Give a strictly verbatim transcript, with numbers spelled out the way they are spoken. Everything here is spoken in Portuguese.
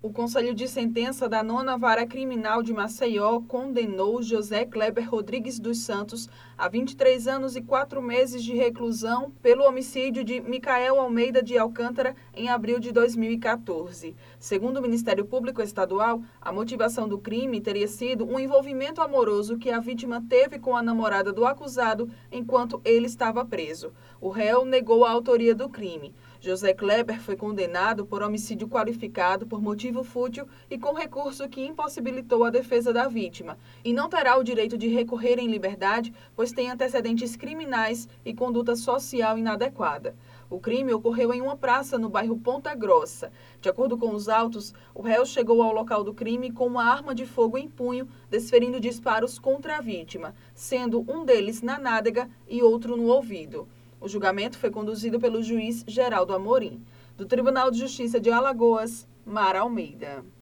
O Conselho de Sentença da Nona Vara Criminal de Maceió condenou José Kleber Rodrigues dos Santos a vinte e três anos e quatro meses de reclusão pelo homicídio de Micael Almeida de Alcântara em abril de dois mil e quatorze. Segundo o Ministério Público Estadual, a motivação do crime teria sido um envolvimento amoroso que a vítima teve com a namorada do acusado enquanto ele estava preso. O réu negou a autoria do crime. José Kleber foi condenado por homicídio qualificado por motivo fútil e com recurso que impossibilitou a defesa da vítima, e não terá o direito de recorrer em liberdade, pois tem antecedentes criminais e conduta social inadequada. O crime ocorreu em uma praça no bairro Ponta Grossa. De acordo com os autos, o réu chegou ao local do crime com uma arma de fogo em punho, desferindo disparos contra a vítima, sendo um deles na nádega e outro no ouvido. O julgamento foi conduzido pelo juiz Geraldo Amorim. Do Tribunal de Justiça de Alagoas, Mara Almeida.